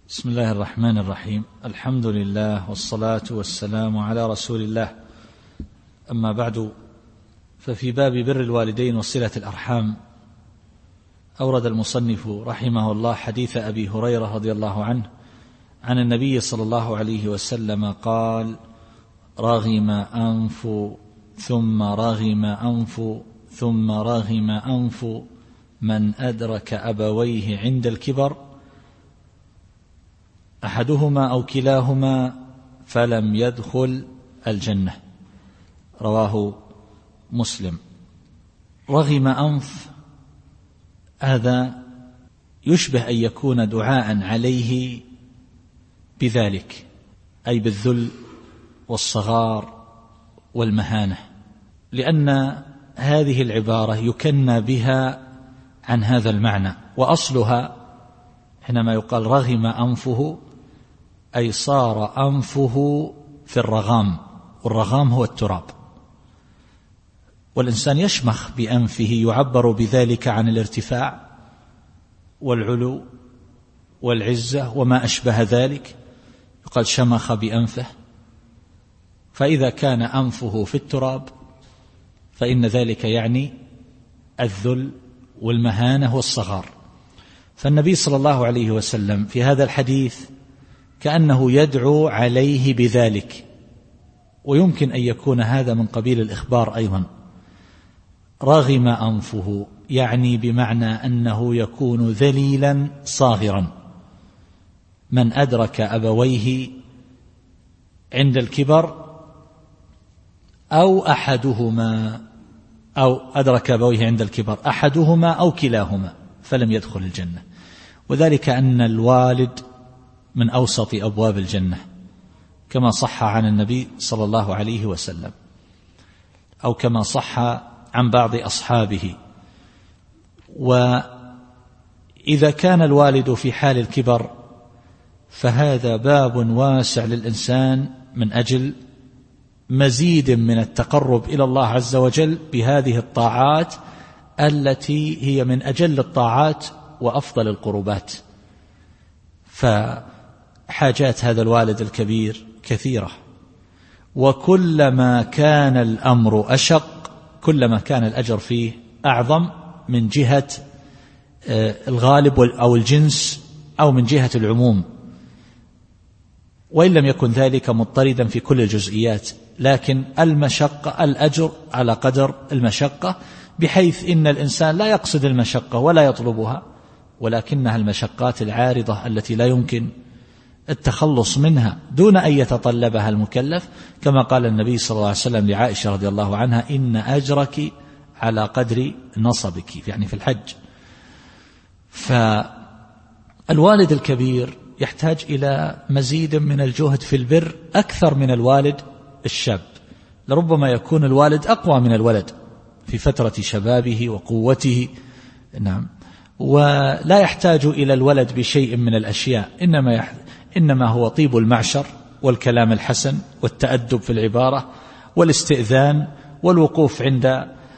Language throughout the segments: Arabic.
بسم الله الرحمن الرحيم. الحمد لله والصلاة والسلام على رسول الله. أما بعد، ففي باب بر الوالدين وصلة الأرحام أورد المصنف رحمه الله حديث أبي هريرة رضي الله عنه عن النبي صلى الله عليه وسلم قال: رغم أنف ثم رغم أنف ثم رغم أنف من أدرك أبويه عند الكبر أحدهما أو كلاهما فلم يدخل الجنة. رواه مسلم. رغم أنف هذا يشبه أن يكون دعاء عليه بذلك، أي بالذل والصغار والمهانة، لأن هذه العبارة يكنى بها عن هذا المعنى، وأصلها حينما يقال رغم أنفه أي صار أنفه في الرغام، والرغام هو التراب، والإنسان يشمخ بأنفه، يعبر بذلك عن الارتفاع والعلو والعزة وما أشبه ذلك، يقال شمخ بأنفه. فإذا كان أنفه في التراب فإن ذلك يعني الذل والمهانة والصغار. فالنبي صلى الله عليه وسلم في هذا الحديث كأنه يدعو عليه بذلك، ويمكن أن يكون هذا من قبيل الإخبار أيضا. رغم أنفه يعني بمعنى أنه يكون ذليلا صاغرا. من أدرك أبويه عند الكبر أو أحدهما، أو أدرك أبويه عند الكبر أحدهما أو كلاهما فلم يدخل الجنة. وذلك أن الوالد من أوسط أبواب الجنة، كما صح عن النبي صلى الله عليه وسلم، أو كما صح عن بعض أصحابه. وإذا كان الوالد في حال الكبر فهذا باب واسع للإنسان من أجل مزيد من التقرب إلى الله عز وجل بهذه الطاعات التي هي من أجل الطاعات وأفضل القربات. فحاجات هذا الوالد الكبير كثيرة، وكلما كان الأمر أشق كلما كان الأجر فيه أعظم، من جهة الغالب أو الجنس أو من جهة العموم، وإن لم يكن ذلك مضطردا في كل الجزئيات، لكن المشقة الأجر على قدر المشقة، بحيث إن الإنسان لا يقصد المشقة ولا يطلبها، ولكنها المشقات العارضة التي لا يمكن التخلص منها دون أن يتطلبها المكلف، كما قال النبي صلى الله عليه وسلم لعائشة رضي الله عنها: إن أجرك على قدر نصبك، يعني في الحج. فالوالد الكبير يحتاج إلى مزيد من الجهد في البر أكثر من الوالد الشاب. لربما يكون الوالد أقوى من الولد في فترة شبابه وقوته، نعم، ولا يحتاج إلى الولد بشيء من الأشياء، إنما هو طيب المعشر والكلام الحسن والتأدب في العبارة والاستئذان والوقوف عند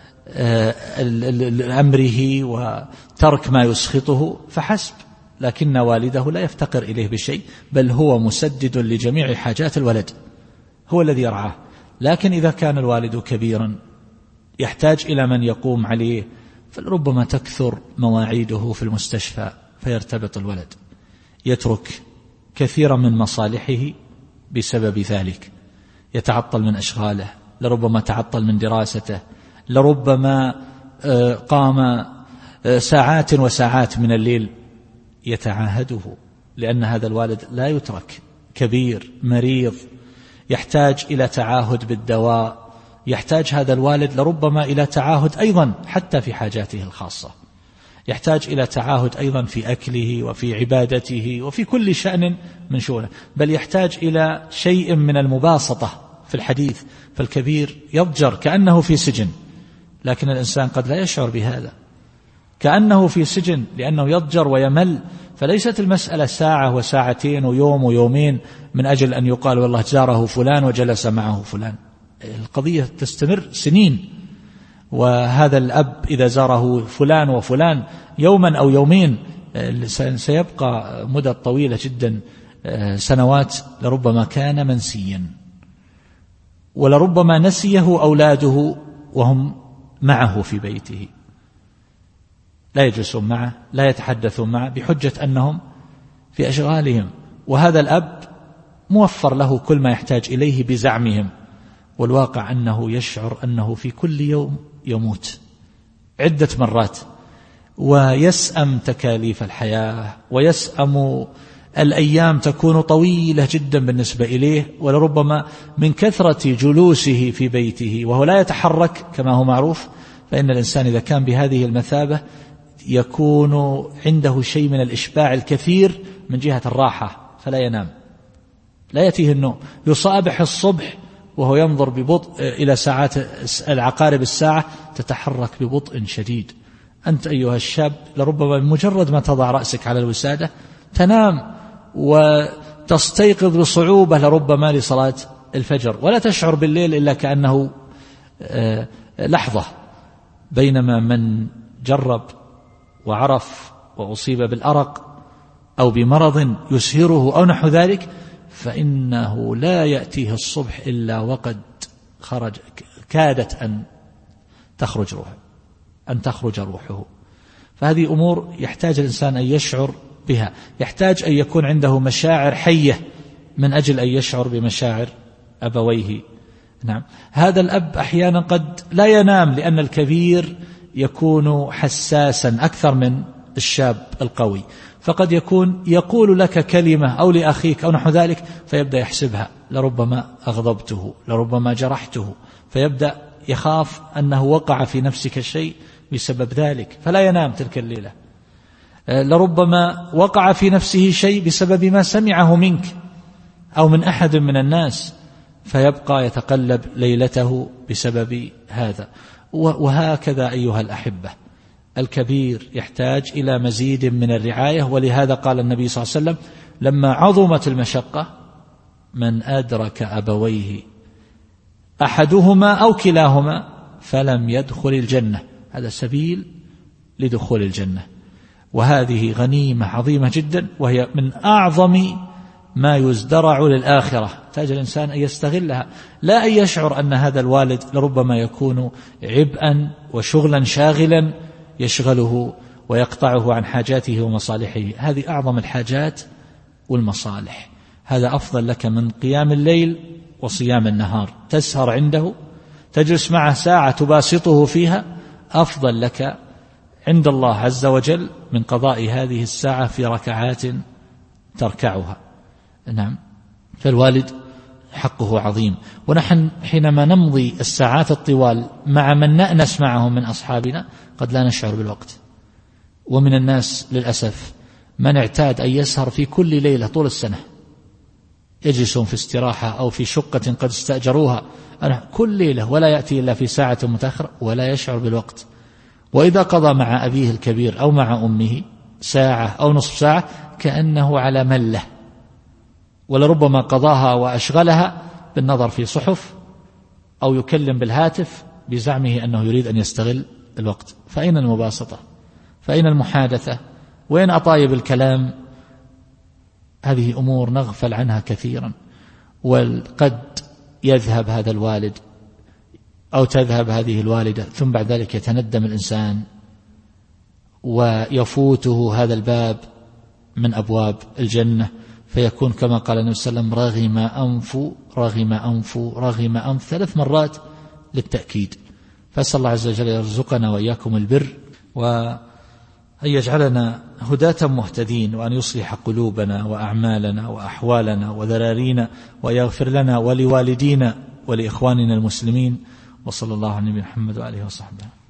أمره وترك ما يسخطه فحسب. لكن والده لا يفتقر إليه بشيء، بل هو مسدد لجميع حاجات الولد، هو الذي يرعاه. لكن إذا كان الوالد كبيرا يحتاج إلى من يقوم عليه، فلربما تكثر مواعيده في المستشفى فيرتبط الولد، يترك كثيرا من مصالحه بسبب ذلك، يتعطل من أشغاله، لربما تعطل من دراسته، لربما قام ساعات وساعات من الليل يتعاهده، لأن هذا الوالد لا يترك، كبير مريض يحتاج إلى تعاهد بالدواء، يحتاج هذا الوالد لربما إلى تعاهد أيضا حتى في حاجاته الخاصة، يحتاج إلى تعاهد أيضا في أكله وفي عبادته وفي كل شأن من شؤونه، بل يحتاج إلى شيء من المباسطة في الحديث. فالكبير يضجر كأنه في سجن، لكن الإنسان قد لا يشعر بهذا، كأنه في سجن لأنه يضجر ويمل. فليست المسألة ساعة وساعتين ويوم ويومين من أجل أن يقال والله زاره فلان وجلس معه فلان، القضية تستمر سنين. وهذا الأب إذا زاره فلان وفلان يوما أو يومين سيبقى مدة طويلة جدا، سنوات، لربما كان منسيا، ولربما نسيه أولاده وهم معه في بيته، لا يجلسون معه، لا يتحدثون معه، بحجة أنهم في أشغالهم. وهذا الأب موفر له كل ما يحتاج إليه بزعمهم، والواقع أنه يشعر أنه في كل يوم يموت عدة مرات، ويسأم تكاليف الحياة، ويسأم الأيام تكون طويلة جدا بالنسبة إليه، ولربما من كثرة جلوسه في بيته وهو لا يتحرك كما هو معروف، فإن الإنسان إذا كان بهذه المثابة يكون عنده شيء من الإشباع الكثير من جهة الراحة، فلا ينام، لا يأتيه النوم، يصابح الصبح وهو ينظر ببطء إلى ساعات العقارب الساعة تتحرك ببطء شديد. أنت أيها الشاب لربما بمجرد ما تضع رأسك على الوسادة تنام وتستيقظ بصعوبة لربما لصلاة الفجر، ولا تشعر بالليل إلا كأنه لحظة، بينما من جرب وعرف وأصيب بالأرق أو بمرض يسهره أو نحو ذلك فإنه لا يأتيه الصبح إلا وقد كادت أن تخرج روحه. فهذه أمور يحتاج الإنسان أن يشعر بها، يحتاج أن يكون عنده مشاعر حية من أجل أن يشعر بمشاعر أبويه. نعم، هذا الأب أحيانا قد لا ينام لأن الكبير يكون حساسا أكثر من الشاب القوي، فقد يكون يقول لك كلمة أو لأخيك أو نحو ذلك فيبدأ يحسبها، لربما أغضبته، لربما جرحته، فيبدأ يخاف أنه وقع في نفسك شيء بسبب ذلك فلا ينام تلك الليلة. لربما وقع في نفسه شيء بسبب ما سمعه منك أو من أحد من الناس فيبقى يتقلب ليلته بسبب هذا. وهكذا أيها الأحبة، الكبير يحتاج إلى مزيد من الرعاية، ولهذا قال النبي صلى الله عليه وسلم لما عظمت المشقة من أدرك أبويه أحدهما أو كلاهما فلم يدخل الجنة، هذا سبيل لدخول الجنة. وهذه غنيمة عظيمة جدا، وهي من أعظم ما يزدرع للآخرة، يحتاج الإنسان أن يستغلها، لا أن يشعر أن هذا الوالد لربما يكون عبئا وشغلا شاغلا يشغله ويقطعه عن حاجاته ومصالحه. هذه أعظم الحاجات والمصالح، هذا أفضل لك من قيام الليل وصيام النهار. تسهر عنده، تجلس معه ساعة تباسطه فيها، أفضل لك عند الله عز وجل من قضاء هذه الساعة في ركعات تركعها. نعم، فالوالد حقه عظيم. ونحن حينما نمضي الساعات الطوال مع من نأنس معهم من أصحابنا قد لا نشعر بالوقت. ومن الناس للأسف من اعتاد أن يسهر في كل ليلة طول السنة، يجلسون في استراحة أو في شقة قد استأجروها كل ليلة، ولا يأتي إلا في ساعة متأخرة ولا يشعر بالوقت. وإذا قضى مع أبيه الكبير أو مع أمه ساعة أو نصف ساعة كأنه على ملة، ولربما قضاها وأشغلها بالنظر في صحف أو يكلم بالهاتف بزعمه أنه يريد أن يستغل الوقت. فأين المباسطة؟ فأين المحادثة؟ وين أطايب الكلام؟ هذه أمور نغفل عنها كثيرا، وقد يذهب هذا الوالد أو تذهب هذه الوالدة، ثم بعد ذلك يتندم الإنسان ويفوته هذا الباب من أبواب الجنة، فيكون كما قال النبي صلى الله عليه وسلم رغم أنف رغم أنف رغم أنف 3 مرات للتأكيد. فأسأل الله عز وجل يرزقنا وإياكم البر، وأن يجعلنا هداة مهتدين، وأن يصلح قلوبنا وأعمالنا وأحوالنا وذرارينا، ويغفر لنا ولوالدينا ولإخواننا المسلمين. وصلى الله على نبينا محمد وآله وصحبه.